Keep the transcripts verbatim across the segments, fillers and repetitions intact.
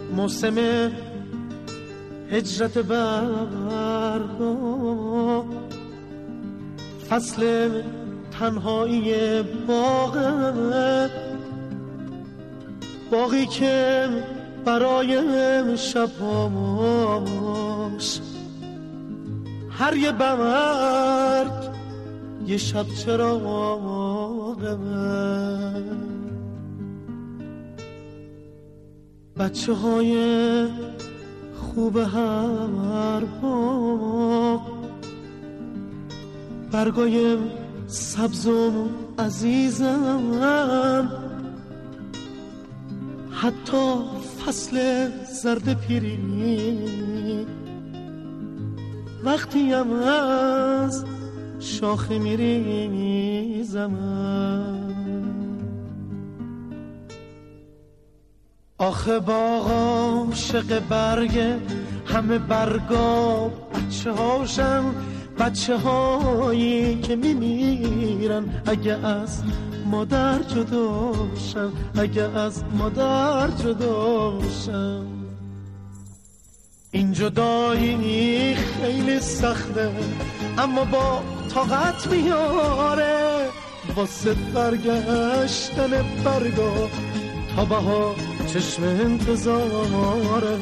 موسم هجرت برگا، فصل تنهایی باغ، باقی که برای شبهاش هر یه برگ یه شب چراغه. بچه های خوب هر باغ، برگای سبزم عزیزم، حتی فصل زرد پیری وقتی هم از شاخه میریزم. آخه باغ عاشق برگ همه برگا بچه هاشن، بچه هایی که میمیرن اگه از مادر جداشن، اگه از مادر جداشن. این جدایی خیلی سخته اما با طاقت میاره، واسه برگشتن برگا تا بها چشم انتظاره.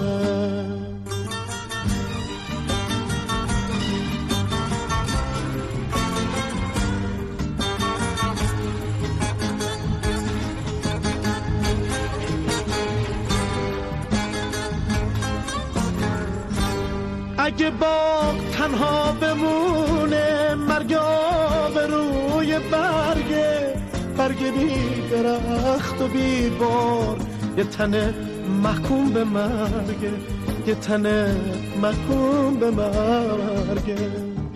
اگه باغ تنها بمونه مرگا به روی برگه، برگ بی درخت و بی بار، یه تنه محکوم به مرگه، یه تنه محکوم به مرگه.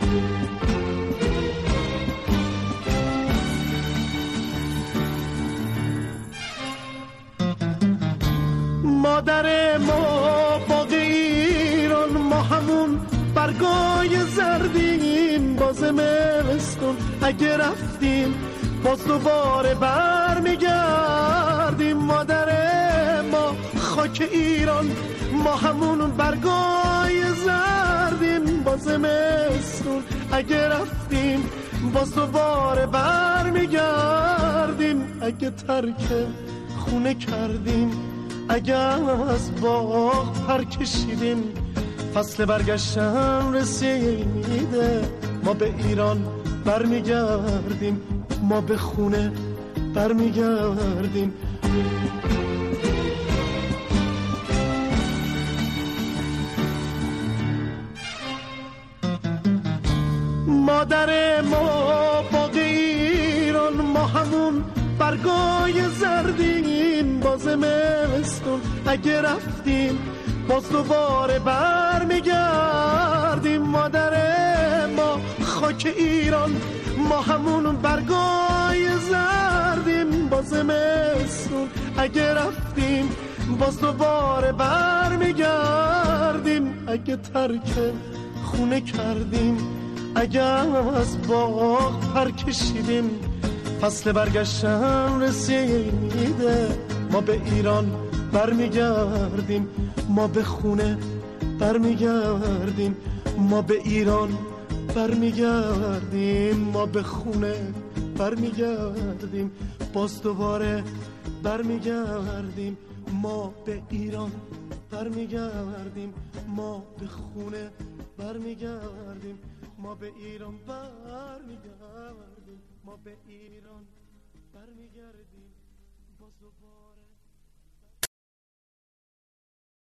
مادر ما باغ ایران، ما همون برگای زردیم، باز زمستون اگه رفتیم باز دوباره برمیگردیم. مادر ما خاک ایران، ما همون برگای زردیم، باز زمستون اگه رفتیم باز دوباره برمیگردیم. اگه ترک خونه کردیم، اگه از باغ پر کشیدیم، فصل برگشتن رسیده، ما به ایران برمیگردیم، ما به خونه برمیگردیم. مادر ما باغ ایران، ما همون برگای زردیم، باز زمستون اگه رفتیم باز دوباره برمیگردیم. مادر ما خاک ایران، ما همون برگای زردیم، باز زمستون اگه رفتیم باز دوباره برمیگردیم. اگه ترک خونه کردیم، اگه از باغ پر کشیدیم، فصل برگشتن رسیده، ما به ایران برمیگردیم، ما به خونه برمیگردیم، ما به ایران برمیگردیم، ما به خونه برمیگردیم، باز دوباره برمیگردیم، ما به ایران برمیگردیم، ما به خونه برمیگردیم، ما به ایران برمیگردیم، ما به ایران برمیگردیم، باز دوباره.